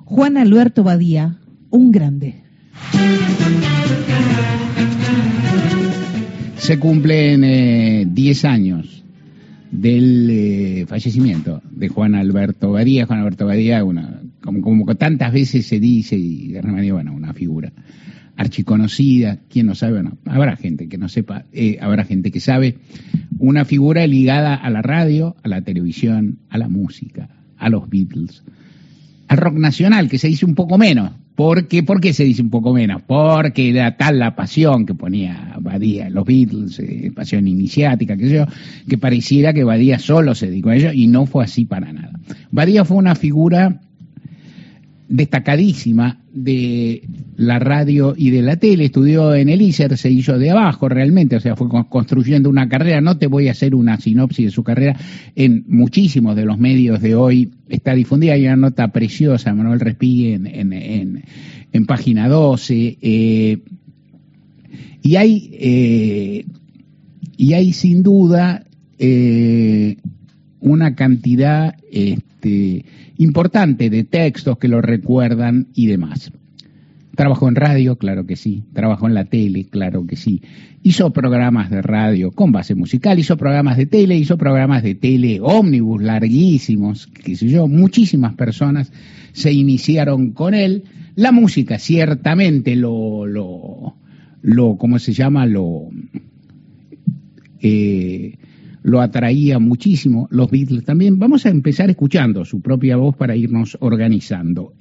Juan Alberto Badía, un grande. Se cumplen 10 años del fallecimiento de Juan Alberto Badía. Juan Alberto Badía, como tantas veces se dice, y de manera, bueno, una figura archiconocida, quien no sabe, bueno, habrá gente que no sepa, habrá gente que sabe, una figura ligada a la radio, a la televisión, a la música, a los Beatles, al rock nacional, que se dice un poco menos. ¿Por qué se dice un poco menos? Porque era tal la pasión que ponía Badía en los Beatles, pasión iniciática, qué sé yo, que pareciera que Badía solo se dedicó a ello, y no fue así para nada. Badía fue una figura destacadísima de la radio y de la tele, estudió en el ISER, se hizo de abajo realmente, o sea, fue construyendo una carrera. No te voy a hacer una sinopsis de su carrera, en muchísimos de los medios de hoy está difundida, hay una nota preciosa, Manuel Respighi en página 12, y hay sin duda una cantidad importante de textos que lo recuerdan y demás. Trabajó en radio, claro que sí. Trabajó en la tele, claro que sí. Hizo programas de radio con base musical, hizo programas de tele ómnibus larguísimos, qué sé yo. Muchísimas personas se iniciaron con él. La música ciertamente ¿cómo se llama? Lo atraía muchísimo, los Beatles también. Vamos a empezar escuchando su propia voz para irnos organizando.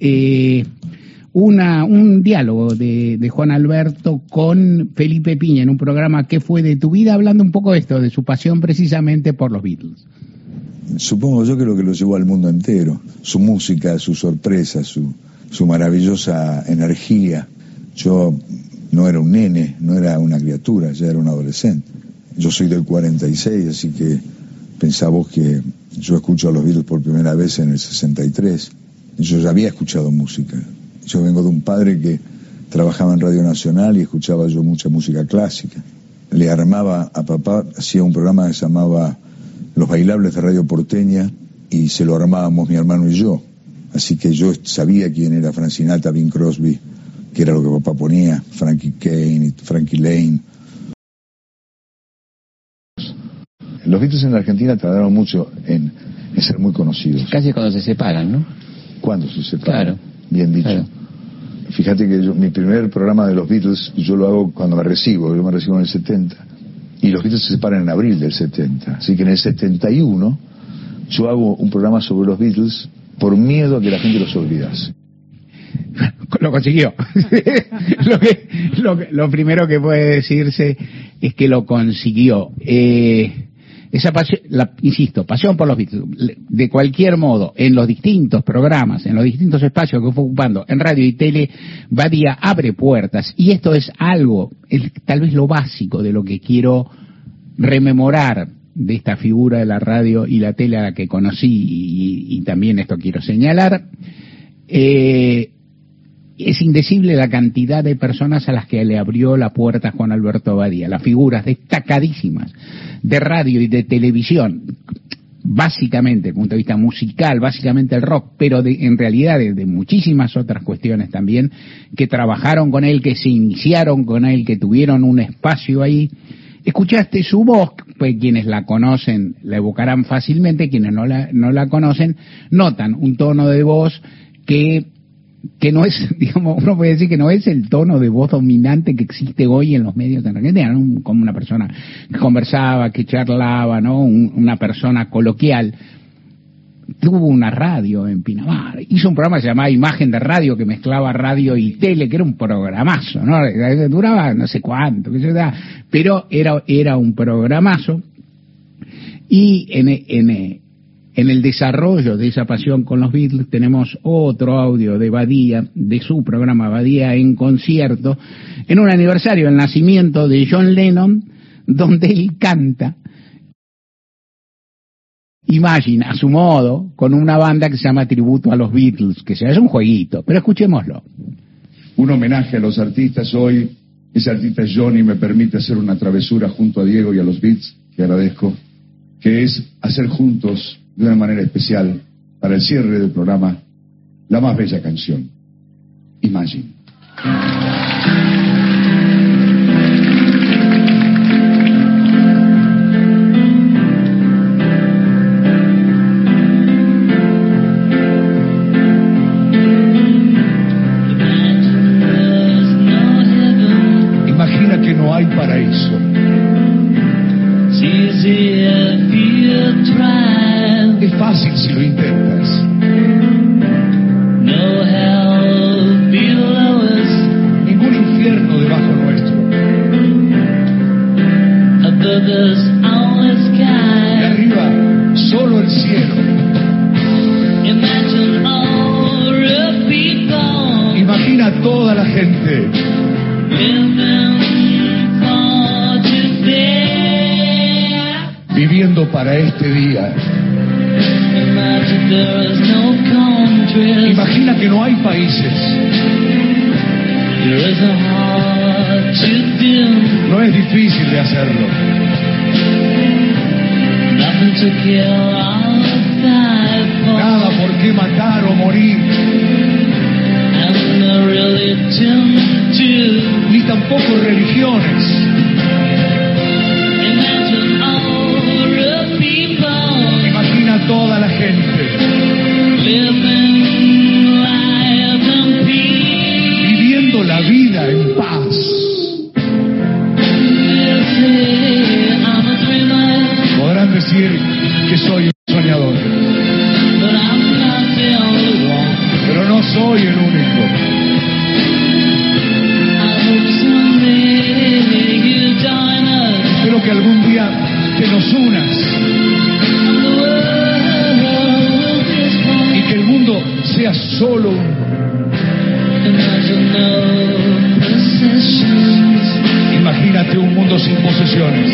Un diálogo de Juan Alberto con Felipe Piña en un programa ¿Qué fue de tu vida?, hablando un poco de esto, de su pasión precisamente por los Beatles. Supongo yo que lo llevó al mundo entero, su música, su sorpresa, su maravillosa energía. Yo no era un nene, no era una criatura, ya era un adolescente. Yo soy del 46, así que pensá vos que yo escucho a los Beatles por primera vez en el 63. Yo ya había escuchado música. Yo vengo de un padre que trabajaba en Radio Nacional y escuchaba yo mucha música clásica. Le armaba a papá, hacía un programa que se llamaba Los Bailables de Radio Porteña, y se lo armábamos mi hermano y yo. Así que yo sabía quién era Frank Sinatra, Bing Crosby, que era lo que papá ponía, Frankie Kane, Frankie Lane. Los Beatles en la Argentina tardaron mucho en ser muy conocidos. Casi cuando se separan, ¿no? ¿Cuándo se separan? Claro. Bien dicho. Claro. Fíjate que mi primer programa de los Beatles yo lo hago cuando me recibo. Yo me recibo en el 70. Y los Beatles se separan en abril del 70. Así que en el 71 yo hago un programa sobre los Beatles por miedo a que la gente los olvidase. Lo consiguió. Lo primero que puede decirse es que lo consiguió. Esa pasión, insisto, pasión por los Beatles, de cualquier modo, en los distintos programas, en los distintos espacios que fue ocupando en radio y tele, Badía abre puertas, y esto es algo, tal vez lo básico de lo que quiero rememorar de esta figura de la radio y la tele a la que conocí, y también esto quiero señalar. Es indecible la cantidad de personas a las que le abrió la puerta Juan Alberto Badía, las figuras destacadísimas de radio y de televisión, básicamente desde el punto de vista musical, básicamente el rock, pero en realidad de muchísimas otras cuestiones también, que trabajaron con él, que se iniciaron con él, que tuvieron un espacio ahí. Escuchaste su voz, pues quienes la conocen la evocarán fácilmente, quienes no la conocen notan un tono de voz que no es, digamos, uno puede decir que no es el tono de voz dominante que existe hoy en los medios de Argentina, ¿no? Como una persona que conversaba, que charlaba, ¿no? Una persona coloquial. Tuvo una radio en Pinamar, hizo un programa que se llamaba Imagen de Radio, que mezclaba radio y tele, que era un programazo, ¿no? Duraba no sé cuánto, pero era un programazo. Y en el desarrollo de esa pasión con los Beatles tenemos otro audio de Badía, de su programa Badía en concierto, en un aniversario del nacimiento de John Lennon, donde él canta Imagine a su modo, con una banda que se llama Tributo a los Beatles, que es un jueguito, pero escuchémoslo. Un homenaje a los artistas hoy. Ese artista es Johnny, me permite hacer una travesura junto a Diego y a los Beats, que agradezco, que es hacer juntos, de una manera especial, para el cierre del programa, la más bella canción, Imagine. Imagina que no hay paraíso. Es fácil si lo intentas. Ningún infierno debajo nuestro. Y arriba, solo el cielo. Imagina a toda la gente viviendo para este día. Imagina que no hay países. No es difícil de hacerlo. Nada por qué matar o morir. Ni tampoco religiones. Imagina a toda la gente viviendo la vida en paz. Podrán decir que soy un soñador, pero no soy el único. Espero que algún día te nos unas y que el mundo sea solo uno. Imagínate un mundo sin posesiones.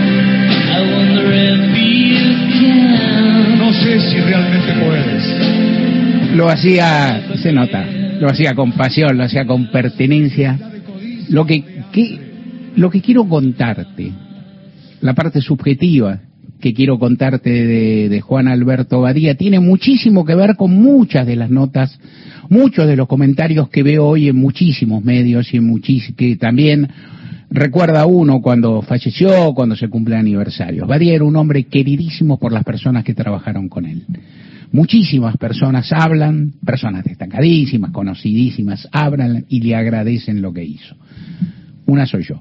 No sé si realmente puedes. Lo hacía, se nota, lo hacía con pasión, lo hacía con pertenencia. Lo que quiero contarte, la parte subjetiva que quiero contarte de Juan Alberto Badía, tiene muchísimo que ver con muchas de las notas, muchos de los comentarios que veo hoy en muchísimos medios y que también recuerda uno cuando falleció, cuando se cumplen aniversarios. Badía era un hombre queridísimo por las personas que trabajaron con él. Muchísimas personas hablan, personas destacadísimas, conocidísimas, hablan y le agradecen lo que hizo. Una soy yo.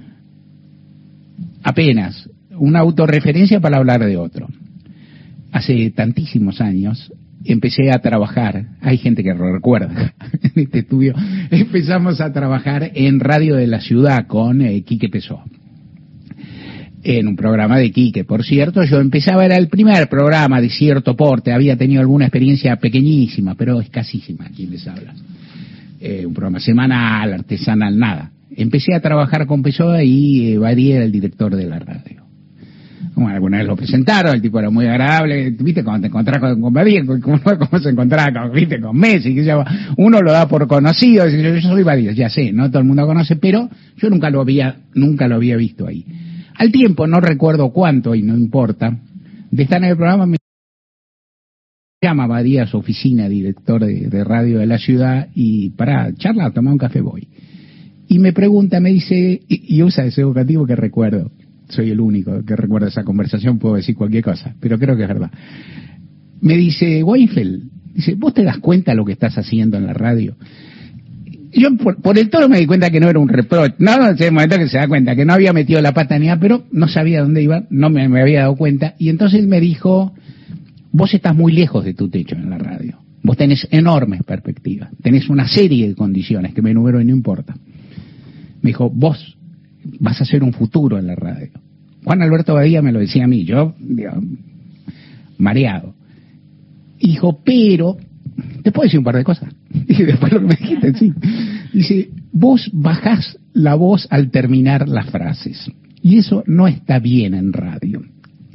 Apenas una autorreferencia para hablar de otro. Hace tantísimos años empecé a trabajar, hay gente que lo recuerda en este estudio, empezamos a trabajar en Radio de la Ciudad con Quique Pessoa, en un programa de Quique. Por cierto, yo empezaba, era el primer programa de cierto porte, había tenido alguna experiencia pequeñísima, pero escasísima, aquí les habla. Un programa semanal, artesanal, nada. Empecé a trabajar con Pessoa y Badía era el director de la radio. Bueno, alguna vez lo presentaron, el tipo era muy agradable, viste, cuando te encontrás con Badía, cómo se encontraba con Messi, que uno lo da por conocido, yo soy Badía, ya sé, no todo el mundo conoce, pero yo nunca lo había visto ahí. Al tiempo, no recuerdo cuánto, y no importa, de estar en el programa, me llama Badía a su oficina, director de Radio de la Ciudad, y para charlar, tomar un café voy. Y me pregunta, me dice, y usa ese evocativo que recuerdo, soy el único que recuerda esa conversación, puedo decir cualquier cosa, pero creo que es verdad. Me dice, Weinfeld, dice, ¿vos te das cuenta de lo que estás haciendo en la radio? Yo por el tono me di cuenta que no era un reproche, no, en ese momento que se da cuenta que no había metido la pata ni nada, pero no sabía dónde iba, no me había dado cuenta, y entonces me dijo, vos estás muy lejos de tu techo en la radio, vos tenés enormes perspectivas, tenés una serie de condiciones que me enumero y no importa. Me dijo, vos vas a hacer un futuro en la radio. Juan Alberto Badía me lo decía a mí, yo, digamos, mareado. Y dijo, pero, ¿te puedo decir un par de cosas? Y después lo que me dijiste, sí. Dice, vos bajás la voz al terminar las frases. Y eso no está bien en radio.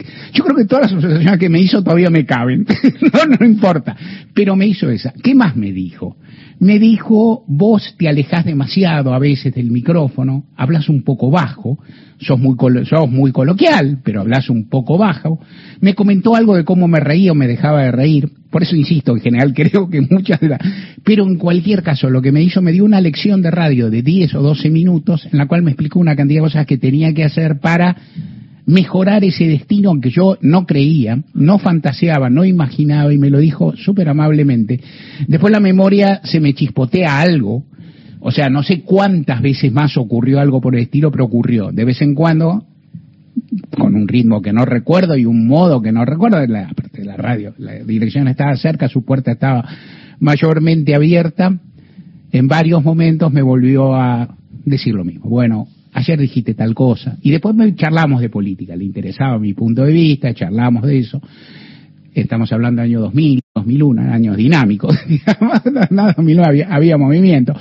Yo creo que todas las observaciones que me hizo todavía me caben. No importa. Pero me hizo esa. ¿Qué más me dijo? Me dijo, vos te alejás demasiado a veces del micrófono, hablas un poco bajo, sos muy coloquial, pero hablas un poco bajo. Me comentó algo de cómo me reía o me dejaba de reír. Por eso insisto, en general creo que muchas de las... Pero en cualquier caso, lo que me hizo, me dio una lección de radio de 10 o 12 minutos, en la cual me explicó una cantidad de cosas que tenía que hacer para mejorar ese destino que yo no creía, no fantaseaba, no imaginaba, y me lo dijo súper amablemente. Después la memoria se me chispotea algo, o sea, no sé cuántas veces más ocurrió algo por el estilo, pero ocurrió. De vez en cuando, con un ritmo que no recuerdo y un modo que no recuerdo, aparte de la radio, la dirección estaba cerca, su puerta estaba mayormente abierta, en varios momentos me volvió a decir lo mismo. Bueno, ayer dijiste tal cosa, y después charlamos de política, le interesaba mi punto de vista, charlamos de eso. Estamos hablando del año 2000, 2001, años dinámicos, nada, 2009 había movimiento.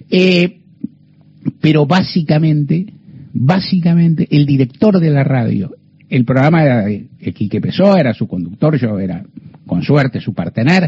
Pero básicamente, el director de la radio, el programa era de Quique Pessoa, era su conductor, yo era, con suerte, su partener,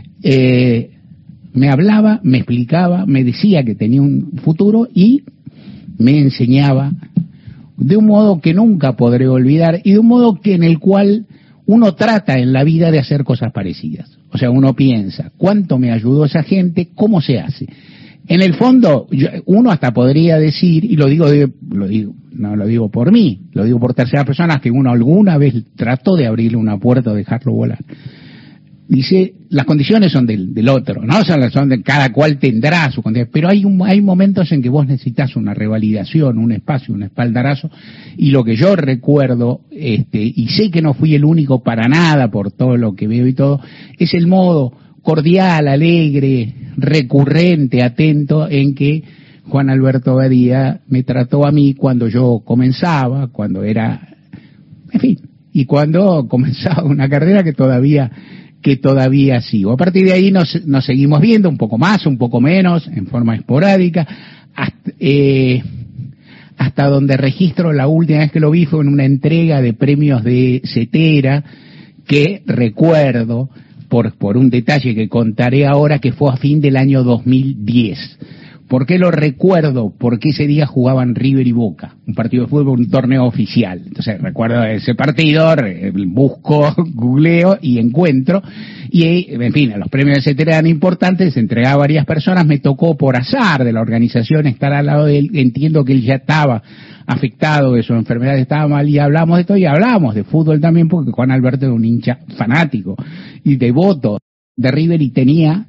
me hablaba, me explicaba, me decía que tenía un futuro y me enseñaba de un modo que nunca podré olvidar y de un modo que en el cual uno trata en la vida de hacer cosas parecidas. O sea, uno piensa, ¿cuánto me ayudó esa gente? ¿Cómo se hace? En el fondo, uno hasta podría decir, y no lo digo por mí, lo digo por terceras personas, que uno alguna vez trató de abrirle una puerta o dejarlo volar. Dice, las condiciones son del otro, ¿no? Son de cada cual tendrá su condición, pero hay momentos en que vos necesitas una revalidación, un espacio, un espaldarazo, y lo que yo recuerdo, y sé que no fui el único para nada por todo lo que veo y todo, es el modo cordial, alegre, recurrente, atento en que Juan Alberto Badía me trató a mí cuando yo comenzaba, cuando era, en fin, y cuando comenzaba una carrera que todavía sigo. A partir de ahí nos seguimos viendo, un poco más, un poco menos, en forma esporádica, hasta donde registro la última vez que lo vi fue en una entrega de premios de Cetera, que recuerdo, por un detalle que contaré ahora, que fue a fin del año 2010. ¿Por qué lo recuerdo? Porque ese día jugaban River y Boca, un partido de fútbol, un torneo oficial. Entonces recuerdo ese partido, busco, googleo y encuentro. Y, en fin, los premios de Cetera eran importantes, se entregaba a varias personas, me tocó por azar de la organización estar al lado de él. Entiendo que él ya estaba afectado, que su enfermedad estaba mal, y hablamos de todo, y hablamos de fútbol también, porque Juan Alberto era un hincha fanático y devoto de River, y tenía...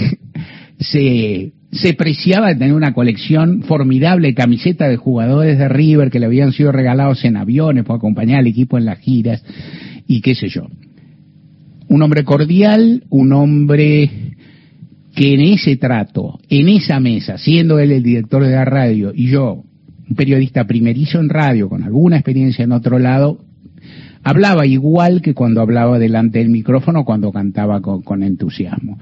se preciaba de tener una colección formidable de camisetas de jugadores de River que le habían sido regalados en aviones para acompañar al equipo en las giras y qué sé yo. Un hombre cordial, un hombre que en ese trato, en esa mesa, siendo él el director de la radio y yo, un periodista primerizo en radio con alguna experiencia en otro lado, hablaba igual que cuando hablaba delante del micrófono, cuando cantaba con entusiasmo.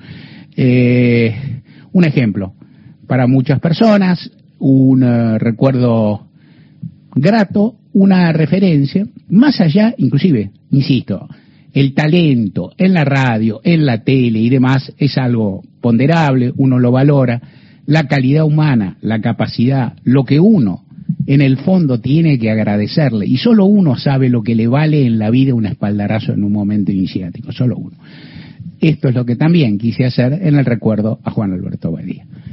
Un ejemplo para muchas personas, un recuerdo grato, una referencia, más allá, inclusive, insisto, el talento en la radio, en la tele y demás es algo ponderable, uno lo valora, la calidad humana, la capacidad, lo que uno en el fondo tiene que agradecerle, y solo uno sabe lo que le vale en la vida un espaldarazo en un momento iniciático, solo uno. Esto es lo que también quise hacer en el recuerdo a Juan Alberto Badía.